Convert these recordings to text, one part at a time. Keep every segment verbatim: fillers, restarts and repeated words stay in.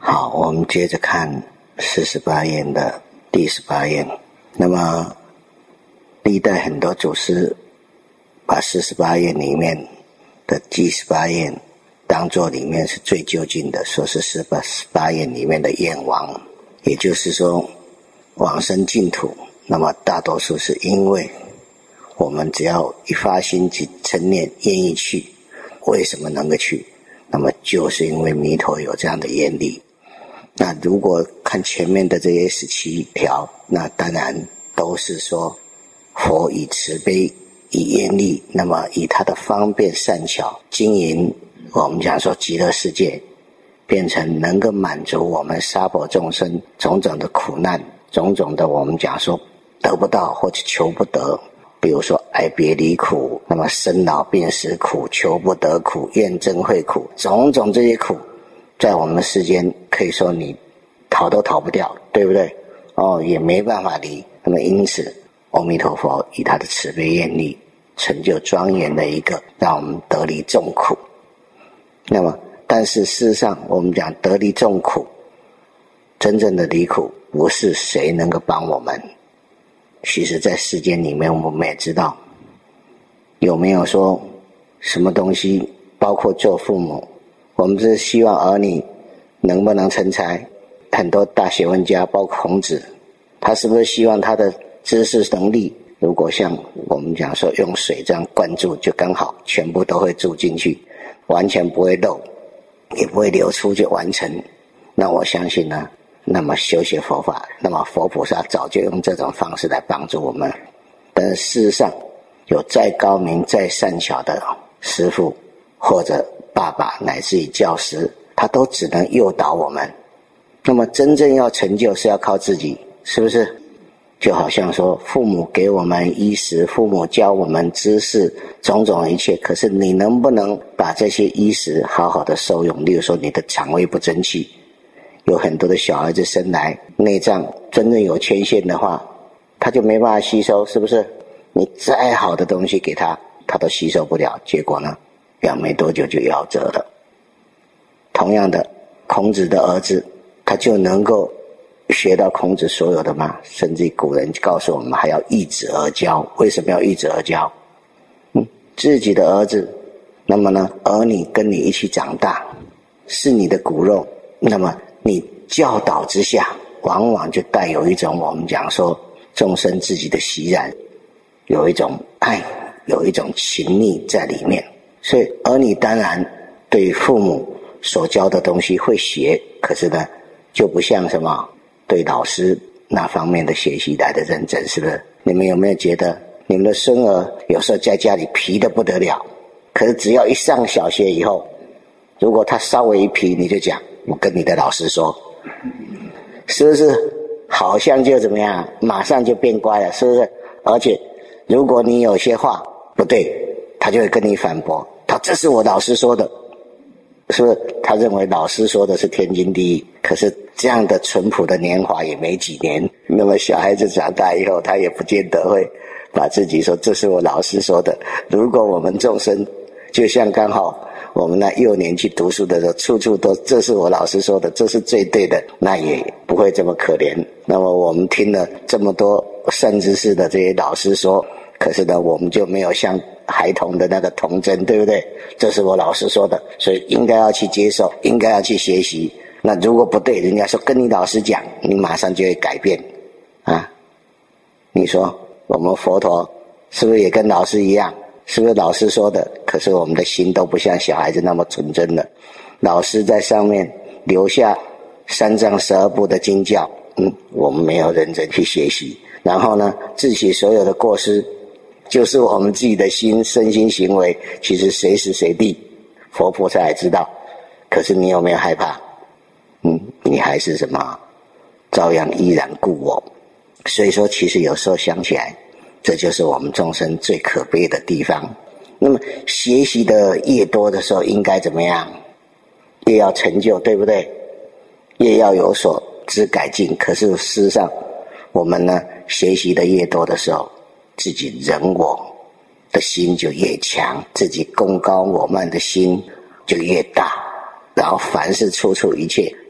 好，我们接着看四十八愿的第十八愿。那么历代很多祖师把四十八愿里面的第十八愿当作里面是最究竟的，说是十八愿里面的愿王，也就是说往生净土。那么大多数是因为我们只要一发心及嗔念愿意去，为什么能够去？那么就是因为弥陀有这样的愿力。那如果看前面的这些十七条，那当然都是说佛以慈悲以愿力，那么以他的方便善巧经营我们讲说极乐世界，变成能够满足我们娑婆众生种种的苦难，种种的我们讲说得不到或者求不得，比如说爱别离苦，那么生老病死苦，求不得苦，怨憎会苦，种种这些苦在我们世间可以说你逃都逃不掉，对不对？哦，也没办法离。那么因此阿弥陀佛以他的慈悲愿力成就庄严的一个让我们得离众苦。那么但是事实上我们讲得离众苦，真正的离苦不是谁能够帮我们。其实在世间里面我们也知道，有没有说什么东西，包括做父母，我们是希望儿女能不能成才。很多大学问家包括孔子，他是不是希望他的知识能力如果像我们讲说用水这样灌注就刚好全部都会注进去，完全不会漏也不会流出就完成。那我相信呢，那么修学佛法，那么佛菩萨早就用这种方式来帮助我们。但是事实上有再高明再善巧的师父或者爸爸乃至于教师，他都只能诱导我们。那么真正要成就是要靠自己，是不是？就好像说父母给我们衣食，父母教我们知识，种种一切，可是你能不能把这些衣食好好的受用？例如说你的肠胃不争气，有很多的小孩子生来内脏真正有缺陷的话，他就没办法吸收，是不是？你再好的东西给他，他都吸收不了，结果呢养没多久就夭折了。同样的，孔子的儿子他就能够学到孔子所有的吗？甚至古人告诉我们还要易子而教。为什么要易子而教？嗯，自己的儿子，那么呢儿女跟你一起长大，是你的骨肉，那么你教导之下往往就带有一种我们讲说众生自己的习然，有一种爱，有一种情溺在里面。所以儿女当然对父母所教的东西会学，可是呢就不像什么对老师那方面的学习来的认真，是不是？你们有没有觉得你们的孙儿有时候在家里皮得不得了，可是只要一上小学以后，如果他稍微一皮，你就讲我跟你的老师说，是不是？好像就怎么样，马上就变乖了，是不是？而且如果你有些话不对，他就会跟你反驳，他这是我老师说的，是不是？他认为老师说的是天经地义。可是这样的淳朴的年华也没几年，那么小孩子长大以后，他也不见得会把自己说这是我老师说的。如果我们众生就像刚好我们那幼年去读书的时候，处处都这是我老师说的，这是最对的，那也不会这么可怜。那么我们听了这么多善知识的这些老师说，可是呢我们就没有像孩童的那个童真，对不对？这是我老师说的，所以应该要去接受，应该要去学习。那如果不对，人家说跟你老师讲，你马上就会改变啊！你说我们佛陀是不是也跟老师一样？是不是老师说的？可是我们的心都不像小孩子那么纯真了。老师在上面留下三藏十二部的经教，嗯，我们没有认真去学习，然后呢自己所有的过失就是我们自己的心身心行为，其实谁是谁地佛菩萨也知道，可是你有没有害怕？嗯，你还是什么照样依然故我。所以说其实有时候想起来，这就是我们众生最可悲的地方。那么学习的越多的时候应该怎么样？越要成就，对不对？越要有所之改进。可是事实上我们呢学习的越多的时候，自己人我的心就越强，自己功高我慢的心就越大，然后凡事处处一切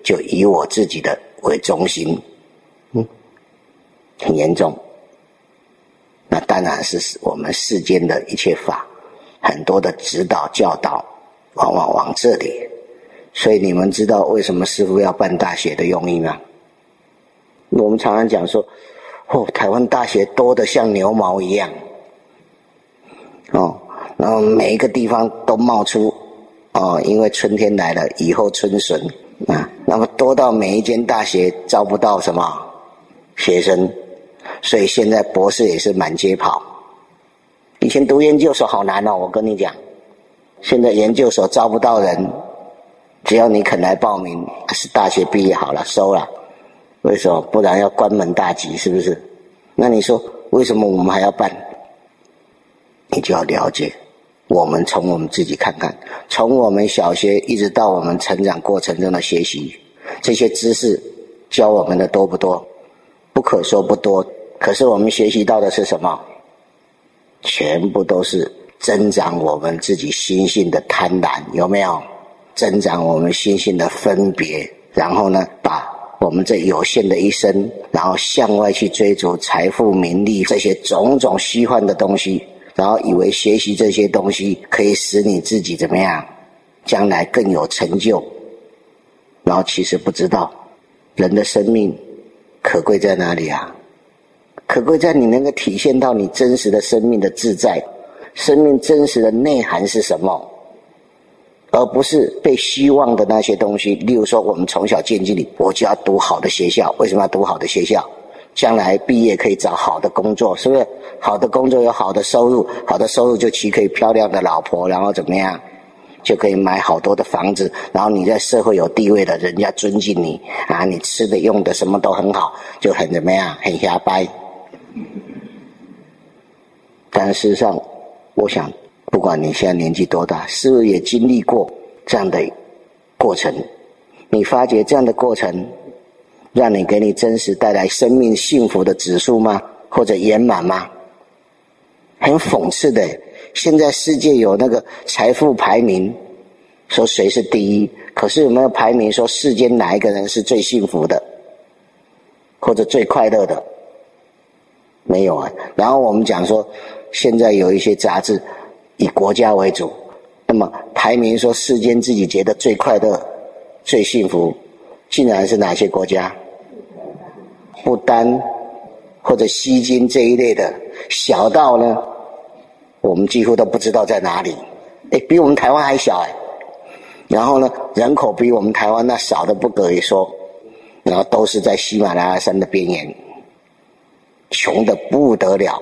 就以我自己的为中心，嗯，很严重。那当然是我们世间的一切法，很多的指导教导，往往往这里。所以你们知道为什么师父要办大学的用意吗？我们常常讲说，哦，台湾大学多得像牛毛一样，哦，然后每一个地方都冒出，哦，因为春天来了，以后春笋啊，那么多到每一间大学招不到什么学生，所以现在博士也是满街跑。以前读研究所好难哦，我跟你讲，现在研究所招不到人，只要你肯来报名，是大学毕业好了，收了。为什么？不然要关门大吉，是不是？那你说为什么我们还要办？你就要了解，我们从我们自己看看，从我们小学一直到我们成长过程中的学习，这些知识教我们的多不多？不可说不多，可是我们学习到的是什么？全部都是增长我们自己心性的贪婪，有没有？增长我们心性的分别，然后呢，把我们这有限的一生，然后向外去追逐财富名利这些种种虚幻的东西，然后以为学习这些东西可以使你自己怎么样，将来更有成就，然后其实不知道人的生命可贵在哪里啊？可贵在你能够体现到你真实的生命的自在，生命真实的内涵是什么，而不是被希望的那些东西。例如说我们从小渐进里，我就要读好的学校，为什么要读好的学校？将来毕业可以找好的工作，是不是？好的工作有好的收入，好的收入就娶可以漂亮的老婆，然后怎么样，就可以买好多的房子，然后你在社会有地位的，人家尊敬你啊，你吃的用的什么都很好，就很怎么样，很瞎掰。但事实上我想不管你现在年纪多大，是不是也经历过这样的过程？你发觉这样的过程让你给你真实带来生命幸福的指数吗？或者圆满吗？很讽刺的，现在世界有那个财富排名，说谁是第一，可是有没有排名说世间哪一个人是最幸福的或者最快乐的？没有啊。然后我们讲说现在有一些杂志以国家为主，那么排名说世间自己觉得最快乐最幸福，竟然是哪些国家？不丹或者西京这一类的，小到呢我们几乎都不知道在哪里，诶，比我们台湾还小诶。然后呢人口比我们台湾那少的不可以说，然后都是在喜马拉雅山的边缘，穷得不得了。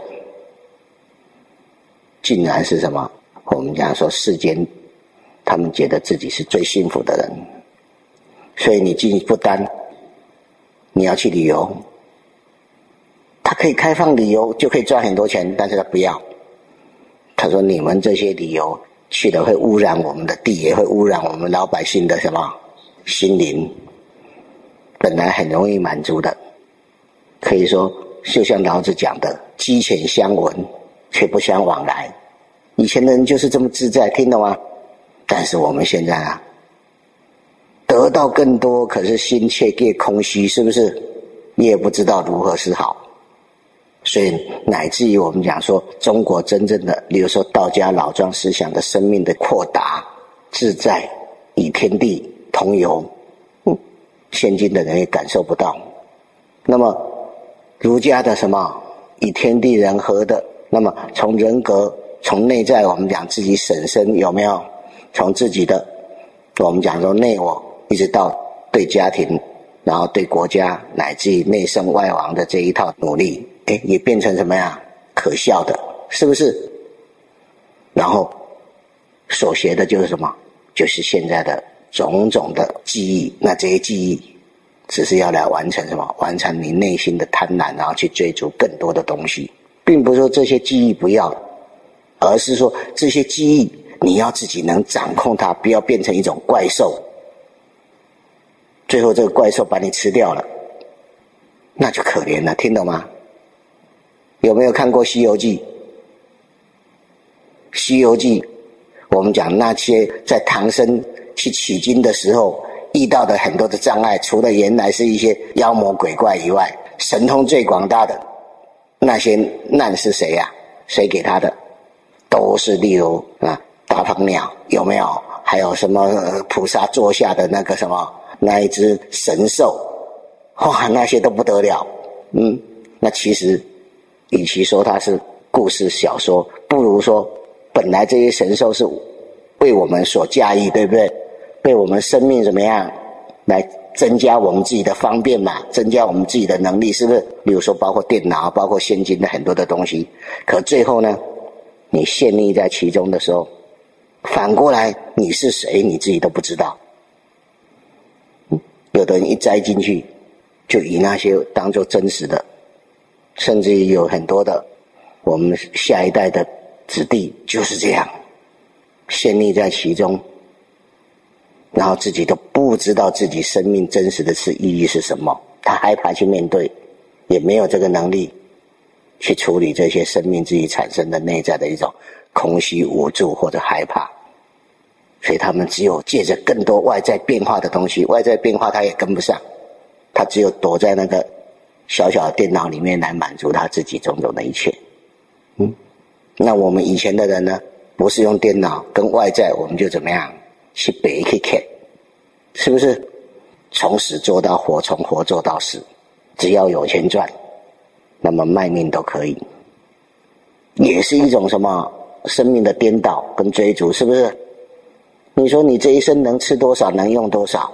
竟然是什么？我们讲说世间他们觉得自己是最幸福的人。所以你进不丹，你要去旅游，他可以开放旅游就可以赚很多钱，但是他不要。他说你们这些旅游去了会污染我们的地，也会污染我们老百姓的什么心灵，本来很容易满足的。可以说就像老子讲的，鸡犬相闻却不相往来。以前的人就是这么自在，听懂吗？但是我们现在啊，得到更多，可是心却越空虚，是不是？你也不知道如何是好。所以乃至于我们讲说中国真正的，例如说道家老庄思想的生命的扩大自在，与天地同游，嗯，现今的人也感受不到。那么儒家的什么与天地人合的，那么从人格从内在我们讲自己审身，有没有？从自己的我们讲说内我一直到对家庭，然后对国家乃至于内圣外王的这一套努力，诶，也变成什么呀？可笑的，是不是？然后所学的就是什么？就是现在的种种的记忆，那这些记忆只是要来完成什么？完成你内心的贪婪，然后去追逐更多的东西，并不是说这些记忆不要，而是说这些记忆你要自己能掌控它，不要变成一种怪兽，最后这个怪兽把你吃掉了，那就可怜了，听懂吗？有没有看过《西游记》？《西游记》我们讲那些在唐僧去取经的时候， 遇到的很多的障碍，除了原来是一些妖魔鬼怪以外，神通最广大的那些难是谁呀、啊？谁给他的？都是例如啊大鹏鸟，有没有？还有什么、呃、菩萨座下的那个什么那一只神兽，哇，那些都不得了。嗯，那其实与其说它是故事小说，不如说本来这些神兽是为我们所驾驭，对不对？被我们生命怎么样来增加我们自己的方便嘛，增加我们自己的能力，是不是？比如说包括电脑，包括现今的很多的东西，可最后呢，你陷溺在其中的时候，反过来你是谁你自己都不知道。有的人一栽进去就以那些当作真实的，甚至于有很多的我们下一代的子弟就是这样陷溺在其中，然后自己都不知道自己生命真实的是意义是什么，他害怕去面对，也没有这个能力去处理这些生命自己产生的内在的一种空虚无助或者害怕，所以他们只有借着更多外在变化的东西，外在变化他也跟不上，他只有躲在那个小小的电脑里面来满足他自己种种的一切。嗯，那我们以前的人呢，不是用电脑跟外在，我们就怎么样去北去看，是不是？从死做到活，从活做到死，只要有钱赚，那么卖命都可以，也是一种什么生命的颠倒跟追逐，是不是？你说你这一生能吃多少，能用多少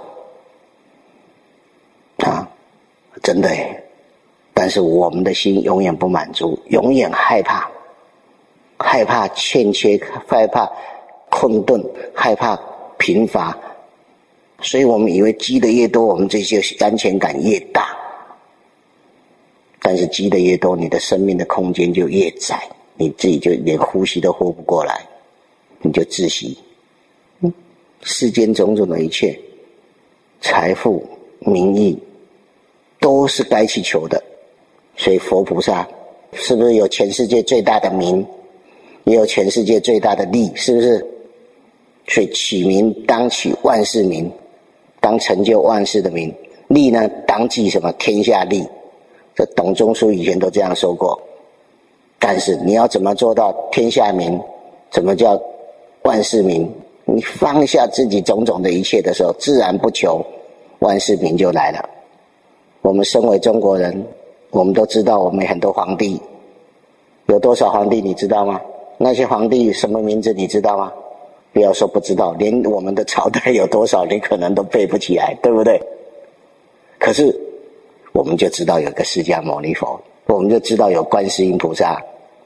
啊？真的耶。但是我们的心永远不满足，永远害怕，害怕欠缺，害怕困顿，害怕贫乏，所以我们以为积的越多，我们这些安全感越大。但是积的越多，你的生命的空间就越窄，你自己就连呼吸都呼不过来，你就窒息。嗯，世间种种的一切，财富、名誉，都是该去求的。所以佛菩萨是不是有全世界最大的名，也有全世界最大的利，是不是？所以取名当取万世名，当成就万世的名；利呢，当记什么天下利。这董仲舒以前都这样说过。但是你要怎么做到天下名，怎么叫万世名？你放下自己种种的一切的时候，自然不求，万世名就来了。我们身为中国人，我们都知道我们很多皇帝，有多少皇帝你知道吗？那些皇帝什么名字你知道吗？不要说不知道，连我们的朝代有多少你可能都背不起来，对不对？可是我们就知道有个释迦牟尼佛，我们就知道有观世音菩萨，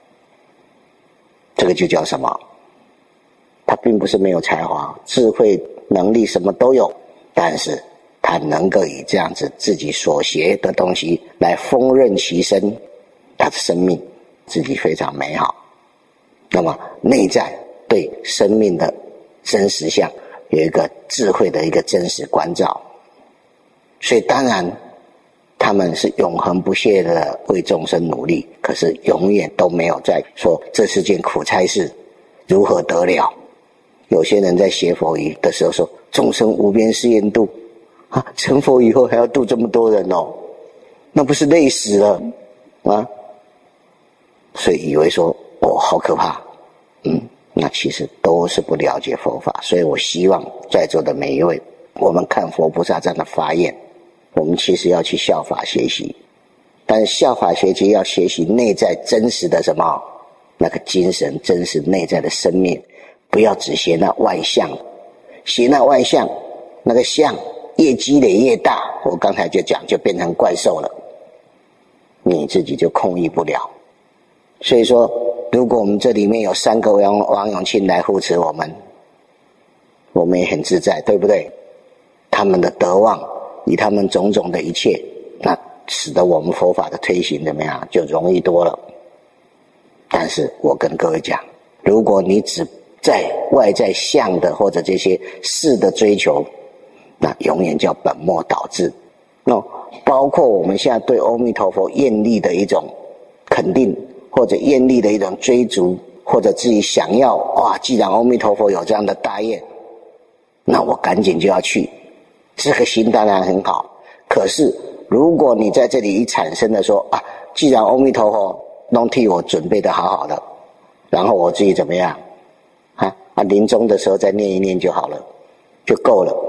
这个就叫什么？他并不是没有才华，智慧能力什么都有，但是他能够以这样子自己所学的东西来丰润其身，他的生命自己非常美好。那么内在对生命的真实相有一个智慧的一个真实关照，所以当然他们是永恒不懈的为众生努力，可是永远都没有在说这是件苦差事，如何得了。有些人在学佛语的时候说众生无边誓愿度啊，成佛以后还要度这么多人哦，那不是累死了啊？所以以为说哦好可怕，嗯，那其实都是不了解佛法。所以我希望在座的每一位，我们看佛菩萨这样的发愿，我们其实要去效法学习，但是效法学习要学习内在真实的什么那个精神，真实内在的生命，不要只学那外相，学那外相，那个相越积累越大，我刚才就讲就变成怪兽了，你自己就控制不了。所以说如果我们这里面有三个王王永庆来护持我们，我们也很自在，对不对？他们的德望以他们种种的一切，那使得我们佛法的推行怎么样就容易多了。但是我跟各位讲，如果你只在外在相的或者这些事的追求，那永远叫本末倒置。那包括我们现在对阿弥陀佛愿力的一种肯定，或者愿力的一种追逐，或者自己想要，哇，既然阿弥陀佛有这样的大愿，那我赶紧就要去， 这个心当然很好。可是如果你在这里一产生的说啊，既然阿弥陀佛都替我准备的好好的，然后我自己怎么样啊啊，临终的时候再念一念就好了，就够了，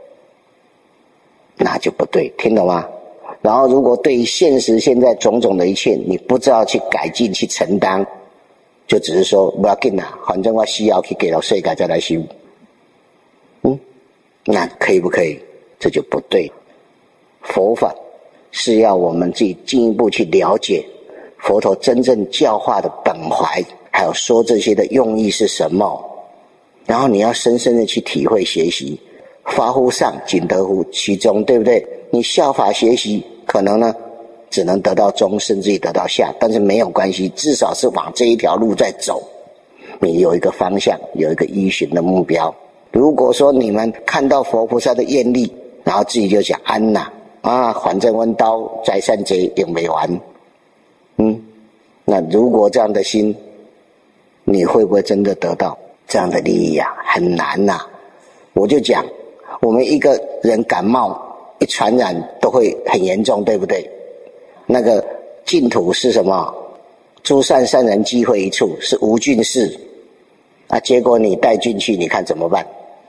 那就不对，听懂吗？然后如果对于现实现在种种的一切你不知道去改进去承担，就只是说不要紧啦，反正我需要去给到世界再来修，嗯，那可以不可以？这就不对。佛法是要我们自己进一步去了解佛陀真正教化的本怀，还有说这些的用意是什么，然后你要深深的去体会学习。发乎上，仅得乎其中，对不对？你效法学习，可能呢只能得到中，甚至于得到下，但是没有关系，至少是往这一条路在走，你有一个方向，有一个依循的目标。如果说你们看到佛菩萨的愿力，然后自己就想安呐啊，反正温刀在善贼用没完，嗯，那如果这样的心，你会不会真的得到这样的利益啊？很难呐、啊。我就讲，我们一个人感冒一传染都会很严重，对不对？那个净土是什么？诸善善人聚会一处，是无菌室啊。结果你带菌去，你看怎么办？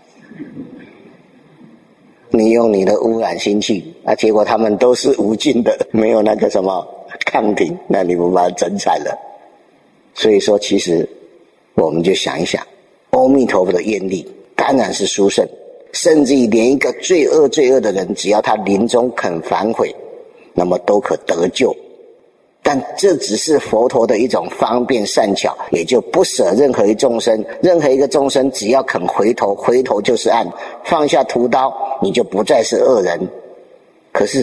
你用你的污染心去啊，结果他们都是无菌的，没有那个什么抗体，那你不把它整惨了？所以说，其实我们就想一想，阿弥陀佛的愿力当然是殊胜，甚至于连一个最恶最恶的人，只要他临终肯反悔，那么都可得救。但这只是佛陀的一种方便善巧，也就不舍任何一众生，任何一个众生只要肯回头，回头就是岸，放下屠刀，你就不再是恶人。可是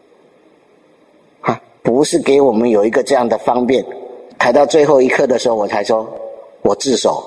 啊，不是给我们有一个这样的方便，抬到最后一刻的时候我才说我自首，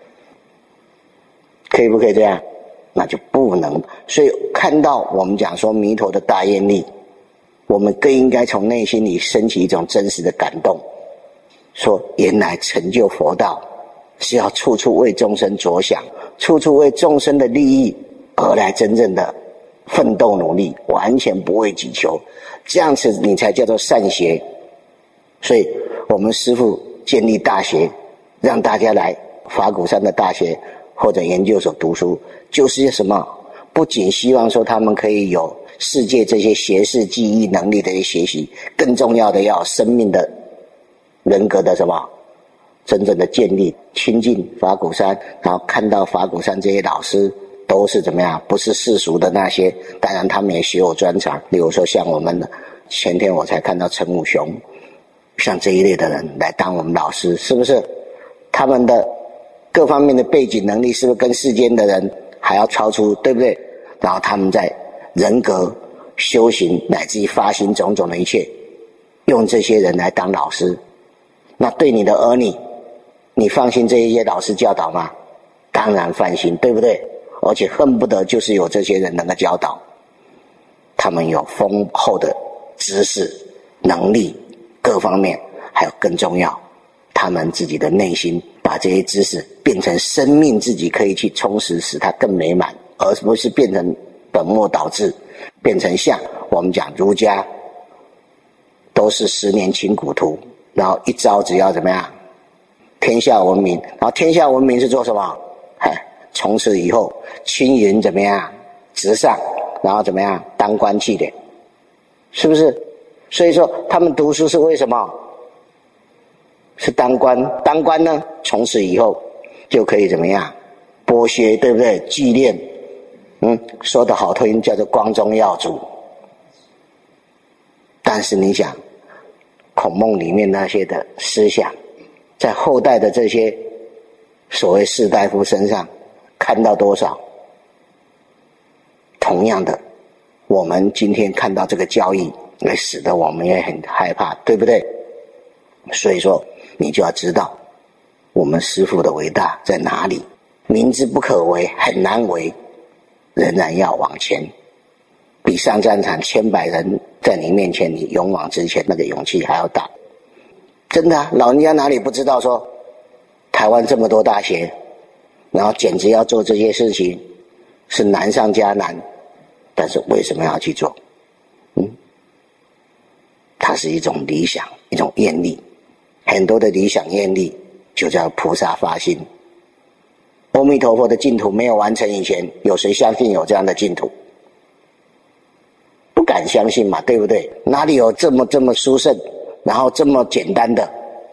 可以不可以这样？那就不能。所以看到我们讲说弥陀的大愿力，我们更应该从内心里升起一种真实的感动，说原来成就佛道是要处处为众生着想，处处为众生的利益而来真正的奋斗努力，完全不为己求，这样子你才叫做善学。所以我们师父建立大学，让大家来法鼓山的大学或者研究所读书，就是什么？不仅希望说他们可以有世界这些学识记忆能力的一些学习，更重要的要生命的人格的什么真正的建立，亲近法鼓山，然后看到法鼓山这些老师都是怎么样，不是世俗的那些，当然他们也学有专长，例如说像我们的前天我才看到陈武雄，像这一类的人来当我们老师，是不是他们的各方面的背景能力是不是跟世间的人还要超出，对不对？然后他们在人格修行乃至于发心种种的一切，用这些人来当老师，那对你的儿女，你放心这一些老师教导吗？当然放心，对不对？而且恨不得就是有这些人能够教导，他们有丰厚的知识能力各方面，还有更重要，他们自己的内心把这些知识变成生命，自己可以去充实，使它更美满，而不是变成本末倒置，变成像我们讲儒家都是十年清古图，然后一朝只要怎么样天下闻名，然后天下闻名是做什么？哎，从此以后青云怎么样直上，然后怎么样当官去的，是不是？所以说他们读书是为什么？是当官，当官呢从此以后就可以怎么样剥削，对不对？聚敛，嗯，说得好听叫做光宗耀祖。但是你想孔孟里面那些的思想，在后代的这些所谓士大夫身上看到多少？同样的，我们今天看到这个教义，也使得我们也很害怕，对不对？所以说你就要知道我们师父的伟大在哪里，明知不可为，很难为，仍然要往前，比上战场千百人在你面前你勇往直前那个勇气还要大。真的啊，老人家哪里不知道说台湾这么多大学，然后简直要做这些事情是难上加难， 但是为什么要去做？嗯，它是一种理想，一种愿力。很多的理想愿力就叫菩萨发心。阿弥陀佛的净土没有完成以前，有谁相信有这样的净土？不敢相信嘛，对不对？哪里有这么这么殊胜，然后这么简单的？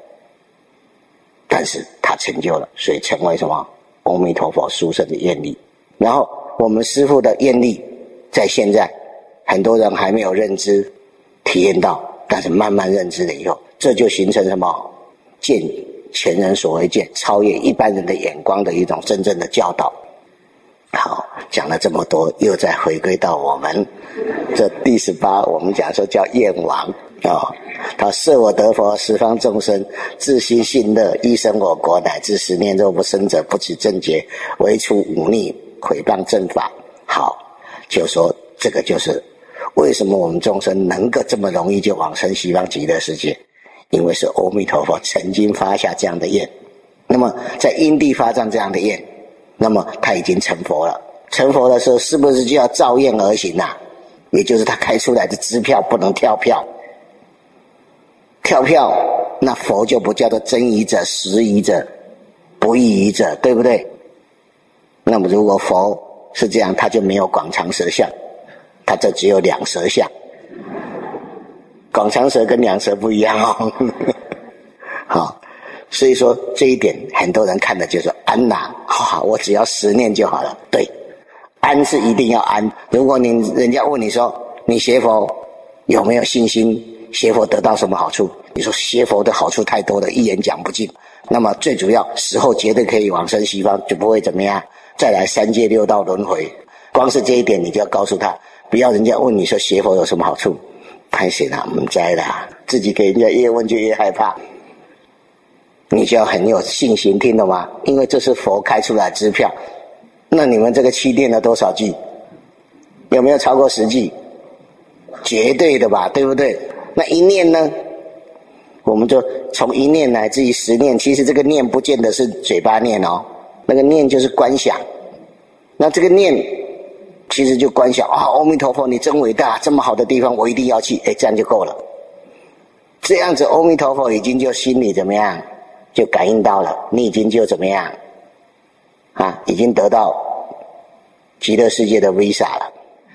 但是他成就了，所以成为什么？阿弥陀佛殊胜的愿力。然后我们师父的愿力在现在很多人还没有认知体验到，但是慢慢认知了以后，这就形成什么？见前人所未见，超越一般人的眼光的一种真正的教导。好，讲了这么多，又再回归到我们这第十八，我们讲说叫愿王哦，他设我得佛，十方众生自心信乐，一生我国，乃至十念若不生者，不取正觉，唯除忤逆，毁谤正法。好，就说这个就是为什么我们众生能够这么容易就往生西方极乐世界，因为是阿弥陀佛曾经发下这样的愿，那么在因地发上这样的愿，那么他已经成佛了。成佛的时候是不是就要照愿而行啊？也就是他开出来的支票不能跳票，跳票那佛就不叫做真仪者、实仪者、不异仪者，对不对？那么如果佛是这样，他就没有广长舌相，他这只有两舌相。广长舌跟两舌不一样哦。好，所以说这一点很多人看的就是安呐、啊，我只要十念就好了。对，安是一定要安。如果你人家问你说你学佛有没有信心，学佛得到什么好处，你说学佛的好处太多了，一言讲不尽。那么最主要死后绝对可以往生西方，就不会怎么样再来三界六道轮回。光是这一点你就要告诉他，不要人家问你说学佛有什么好处，拍谁啦不知啦，自己给人家越问就越害怕。你就要很有信心，听懂吗？因为这是佛开出来的支票。那你们这个七念了多少句？有没有超过十句？绝对的吧，对不对？那一念呢？我们就从一念乃至于十念，其实这个念不见得是嘴巴念哦，那个念就是观想。那这个念其实就观想啊，阿弥陀佛你真伟大，这么好的地方我一定要去，哎，这样就够了。这样子阿弥陀佛已经就心里怎么样，就感应到了，你已经就怎么样啊，已经得到极乐世界的 visa 了，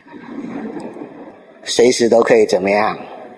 随时都可以怎么样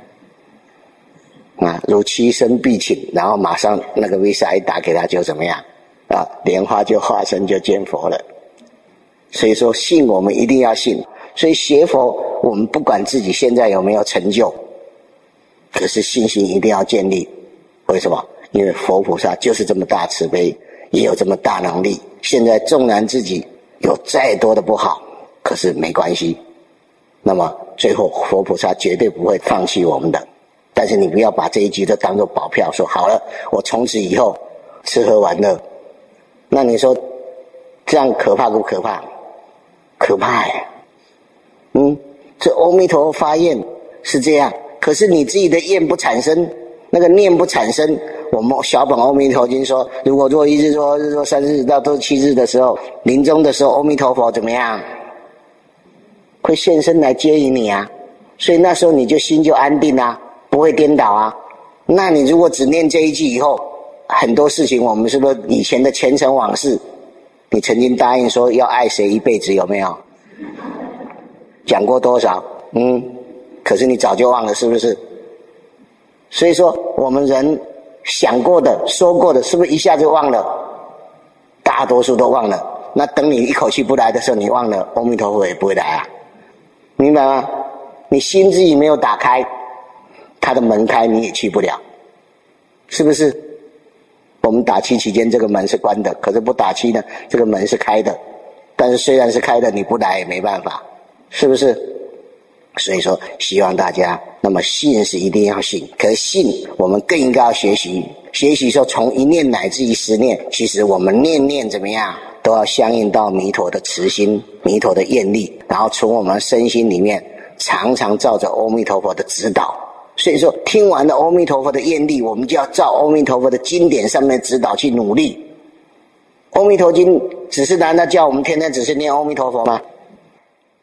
啊，如期生必请，然后马上那个 visa 一打给他就怎么样啊，莲花就化身就见佛了。所以说信我们一定要信，所以学佛我们不管自己现在有没有成就，可是信心一定要建立。为什么？因为佛菩萨就是这么大慈悲，也有这么大能力。现在纵然自己有再多的不好，可是没关系，那么最后佛菩萨绝对不会放弃我们的。但是你不要把这一句都当作保票，说好了我从此以后吃喝玩乐，那你说这样可怕不可怕？可怕耶。嗯，这阿弥陀佛发愿是这样，可是你自己的愿不产生，那个念不产生。我们小本阿弥陀经说，如果若一日、若二日、若三日到都七日的时候，临终的时候阿弥陀佛怎么样会现身来接引你啊，所以那时候你就心就安定啊，不会颠倒啊。那你如果只念这一句以后，很多事情我们是不是以前的前尘往事，你曾经答应说要爱谁一辈子，有没有讲过多少？嗯，可是你早就忘了，是不是？所以说我们人想过的说过的，是不是一下就忘了？大多数都忘了。那等你一口气不来的时候，你忘了，阿弥陀佛也不会来啊，明白吗？你心自己没有打开，他的门开你也去不了，是不是？我们打七期间这个门是关的，可是不打七呢，这个门是开的。但是虽然是开的，你不来也没办法，是不是？所以说希望大家，那么信是一定要信，可是信我们更应该要学习，学习说从一念乃至于十念，其实我们念念怎么样都要相应到弥陀的慈心，弥陀的愿力，然后从我们身心里面常常照着阿弥陀佛的指导。所以说听完了阿弥陀佛的愿力，我们就要照阿弥陀佛的经典上面指导去努力。阿弥陀经只是难道叫我们天天只是念阿弥陀佛吗？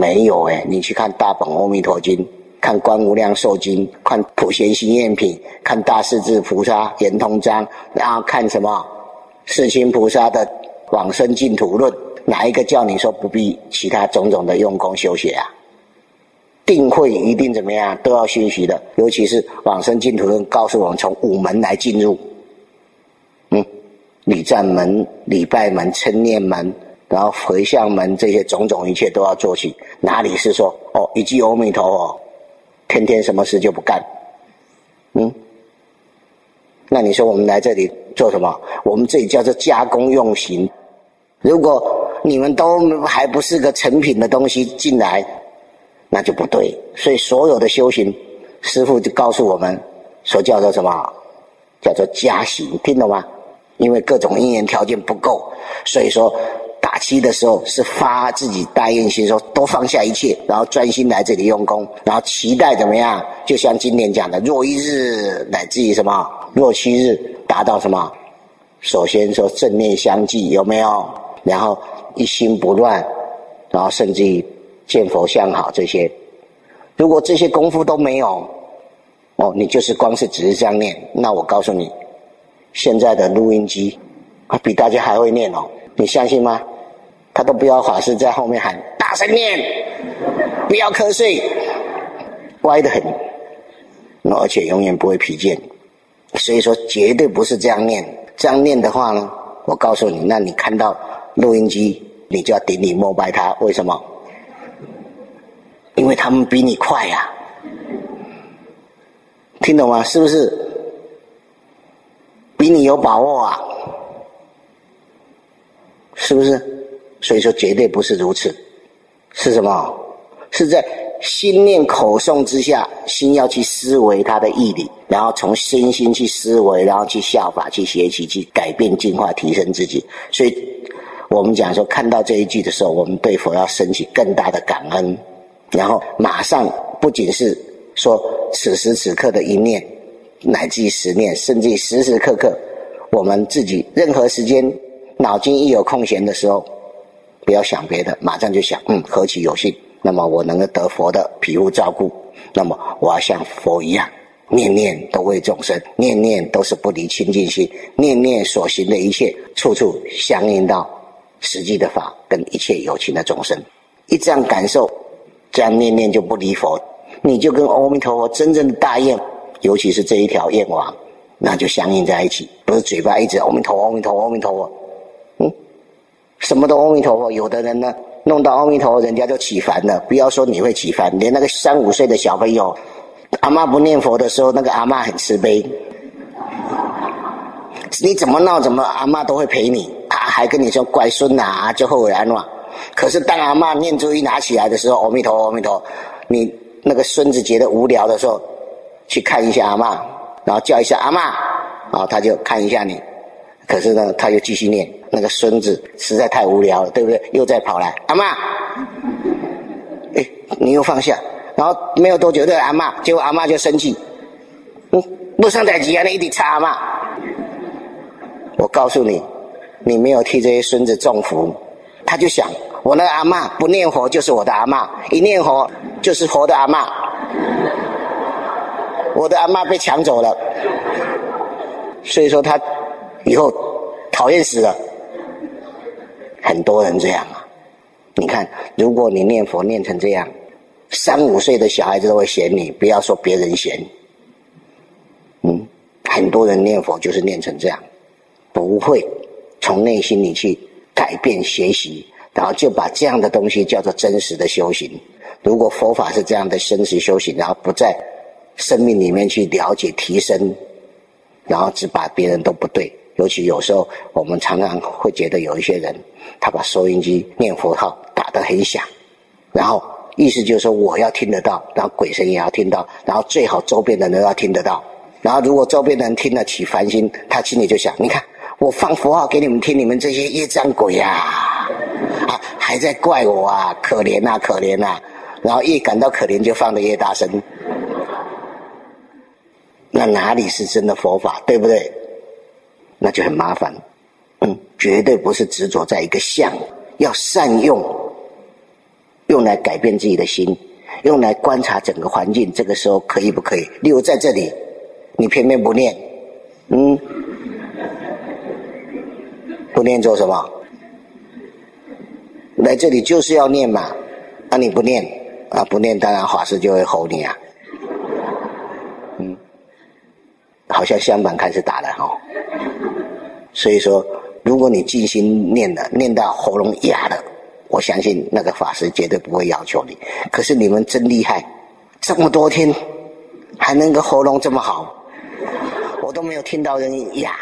没有诶，你去看大本阿弥陀经，看观无量寿经，看普贤行愿品，看大势至菩萨圆通章，然后看什么世亲菩萨的往生净土论，哪一个叫你说不必其他种种的用功修学啊？定慧一定怎么样都要学习的，尤其是往生净土论告诉我们从五门来进入，嗯，礼赞门、礼拜门、称念门，然后回向门，这些种种一切都要做起。哪里是说哦一句阿弥陀佛，天天什么事就不干？嗯，那你说我们来这里做什么？我们这里叫做加工用行。如果你们都还不是个成品的东西进来，那就不对。所以所有的修行，师父就告诉我们说叫做什么？叫做加行，听懂吗？因为各种因缘条件不够，所以说打七的时候是发自己大愿心，说都放下一切，然后专心来这里用功，然后期待怎么样？就像今年讲的，若一日乃至于什么，若七日达到什么？首先说正念相继，有没有？然后一心不乱，然后甚至于见佛相好这些。如果这些功夫都没有，哦，你就是光是只是这样念，那我告诉你，现在的录音机啊比大家还会念哦，你相信吗？他都不要法师在后面喊大声念，不要瞌睡，歪得很，而且永远不会疲倦。所以说绝对不是这样念，这样念的话呢，我告诉你，那你看到录音机你就要顶礼膜拜他，为什么？因为他们比你快呀、啊，听懂吗？是不是？比你有把握啊，是不是？所以说绝对不是如此，是什么？是在心念口诵之下，心要去思维它的义理，然后从身心去思维，然后去效法，去学习，去改变、进化、提升自己。所以我们讲说，看到这一句的时候，我们对佛要升起更大的感恩，然后马上不仅是说此时此刻的一念，乃至于十念，甚至于时时刻刻，我们自己任何时间脑筋一有空闲的时候，不要想别的，马上就想，嗯，何其有幸，那么我能够得佛的庇护照顾，那么我要像佛一样，念念都为众生，念念都是不离清净心，念念所行的一切，处处相应到实际的法跟一切有情的众生。一这样感受，这样念念就不离佛，你就跟阿弥陀佛真正的大愿，尤其是这一条愿王，那就相应在一起，不是嘴巴一直阿弥陀佛阿弥陀佛阿弥陀佛，嗯，什么都阿弥陀佛。有的人呢弄到阿弥陀佛人家就起烦了，不要说你会起烦，连那个三五岁的小朋友，阿嬷不念佛的时候，那个阿嬷很慈悲，你怎么闹怎么阿嬷都会陪你啊，还跟你说乖孙啊就后悔安诺。可是当阿嬷念珠一拿起来的时候，阿弥陀佛阿弥陀佛，你那个孙子觉得无聊的时候，去看一下阿嬷，然后叫一下阿嬷，然后他就看一下你，可是呢他又继续念，那个孙子实在太无聊了，对不对？又再跑来阿嬷，哎，你又放下，然后没有多久对阿嬷，结果阿嬷就生气，嗯，不上代志啊，你一直插阿嬷。我告诉你，你没有替这些孙子种福，他就想我那个阿嬷不念佛就是我的阿嬷，一念佛就是佛的阿嬷，我的阿嬷被抢走了，所以说他以后讨厌死了。很多人这样啊，你看如果你念佛念成这样，三五岁的小孩子都会嫌你，不要说别人嫌。嗯，很多人念佛就是念成这样，不会从内心里去改变学习，然后就把这样的东西叫做真实的修行。如果佛法是这样的真实修行，然后不在生命里面去了解提升，然后只把别人都不对。尤其有时候我们常常会觉得有一些人，他把收音机念佛号打得很响，然后意思就是说我要听得到，然后鬼神也要听到，然后最好周边的人要听得到，然后如果周边的人听了起烦心，他心里就想，你看我放佛号给你们听，你们这些业障鬼啊，啊还在怪我啊，可怜啊可怜啊，然后越感到可怜就放得越大声，那哪里是真的佛法，对不对？那就很麻烦。嗯，绝对不是执着在一个相，要善用用来改变自己的心，用来观察整个环境，这个时候可以不可以？例如在这里，你偏偏不念，嗯，不念做什么？来这里就是要念嘛，啊你不念啊不念，当然法师就会吼你啊，嗯，好像香板开始打了哈、哦，所以说，如果你静心念了，念到喉咙哑了，我相信那个法师绝对不会要求你。可是你们真厉害，这么多天还能够喉咙这么好，我都没有听到人哑。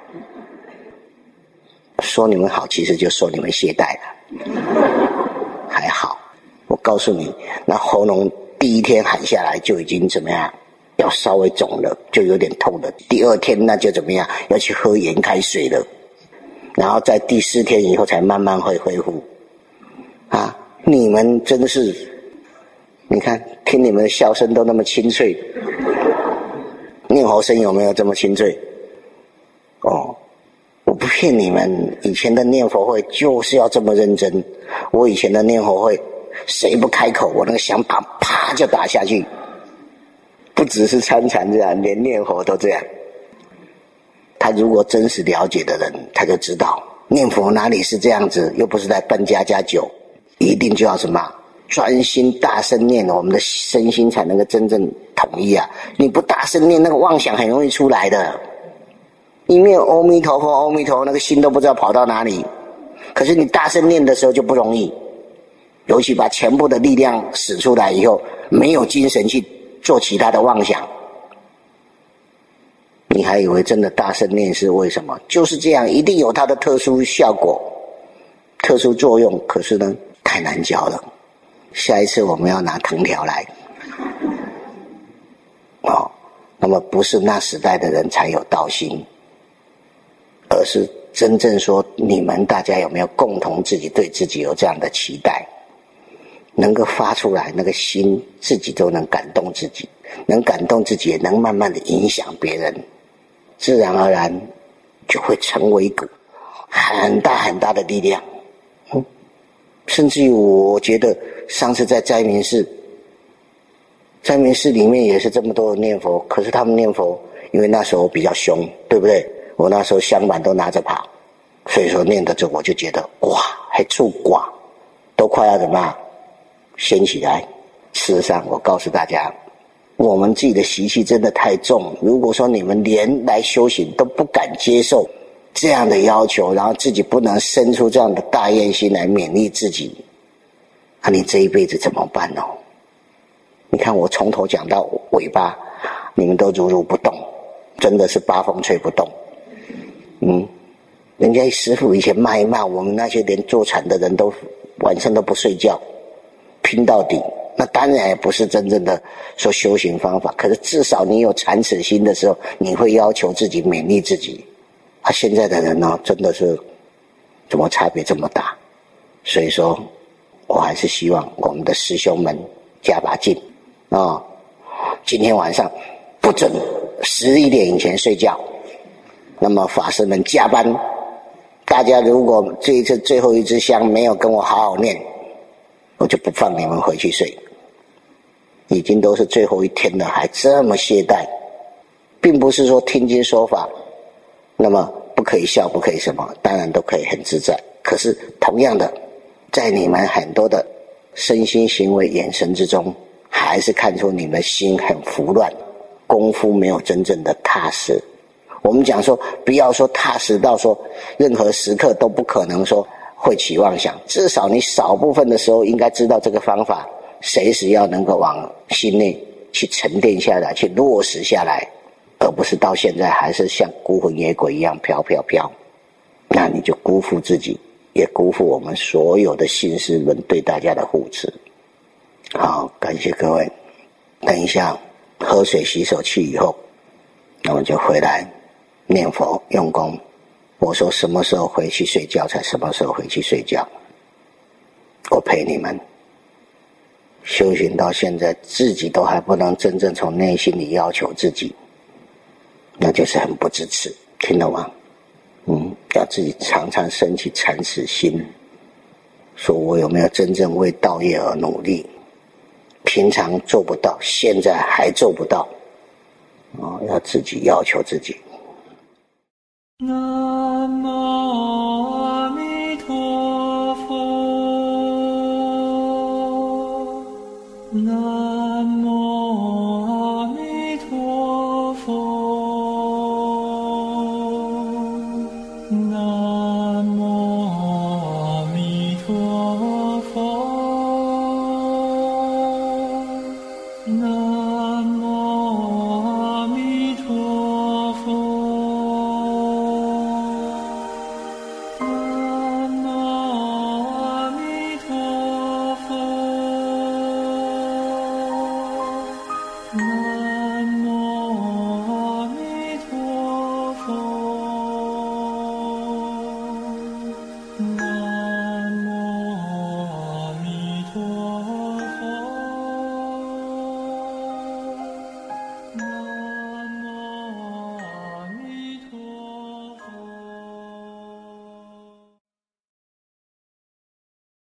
说你们好，其实就说你们懈怠了。还好，我告诉你，那喉咙第一天喊下来就已经怎么样？要稍微肿了，就有点痛了。第二天那就怎么样？要去喝盐开水了。然后在第四天以后才慢慢会恢复。啊，你们真是，你看听你们的笑声都那么清脆，念佛声有没有这么清脆？哦，我不骗你们，以前的念佛会就是要这么认真。我以前的念佛会，谁不开口，我那个响棒啪就打下去。不只是参禅这样，连念佛都这样。他如果真实了解的人，他就知道念佛哪里是这样子，又不是在办家家酒，一定就要什么专心大声念，我们的身心才能够真正统一啊！你不大声念，那个妄想很容易出来的。一面阿弥陀佛，阿弥陀佛，那个心都不知道跑到哪里。可是你大声念的时候就不容易，尤其把全部的力量使出来以后，没有精神去做其他的妄想。你还以为真的大声念是为什么？就是这样，一定有它的特殊效果、特殊作用。可是呢，太难教了。下一次我们要拿藤条来。哦，那么不是那时代的人才有道心，而是真正说你们大家有没有共同自己对自己有这样的期待，能够发出来，那个心自己都能感动自己，能感动自己，也能慢慢的影响别人，自然而然就会成为一股很大很大的力量。嗯，甚至于我觉得上次在斋明寺，斋明寺里面也是这么多人念佛，可是他们念佛，因为那时候比较凶，对不对？我那时候香板都拿着跑，所以说念的这我就觉得哇，还触寡，都快要怎么掀起来。事实上，我告诉大家，我们自己的习气真的太重。如果说你们连来修行都不敢接受这样的要求，然后自己不能生出这样的大愿心来勉励自己，那、啊、你这一辈子怎么办呢？你看我从头讲到尾巴，你们都如如不动，真的是八风吹不动。嗯，人家师父以前骂一骂我们那些连坐禅的人都晚上都不睡觉，拼到底。那当然也不是真正的说修行方法，可是至少你有禅耻心的时候，你会要求自己勉励自己。啊，现在的人呢，真的是怎么差别这么大？所以说，我还是希望我们的师兄们加把劲啊、哦！今天晚上不准十一点以前睡觉。那么法师们加班，大家如果这一次最后一支香没有跟我好好念，我就不放你们回去睡。已经都是最后一天了，还这么懈怠，并不是说听经说法那么不可以笑，不可以什么，当然都可以很自在。可是同样的，在你们很多的身心行为眼神之中，还是看出你们心很浮乱，功夫没有真正的踏实。我们讲说，不要说踏实到说任何时刻都不可能说会起妄想，至少你少部分的时候应该知道这个方法，随时要能够往心内去沉淀下来，去落实下来，而不是到现在还是像孤魂野鬼一样飘飘飘。那你就辜负自己，也辜负我们所有的信士们对大家的护持。好，感谢各位。等一下喝水洗手去以后，那我就回来念佛用功。我说什么时候回去睡觉才什么时候回去睡觉，我陪你们。修行到现在自己都还不能真正从内心里要求自己，那就是很不支持，听懂吗？嗯，要自己常常升起禅耻心， 说我有没有真正为道业而努力？平常做不到，现在还做不到，哦，要自己要求自己。 南无阿弥陀佛，南无阿弥陀佛，南无阿弥陀佛，南无阿弥陀佛。南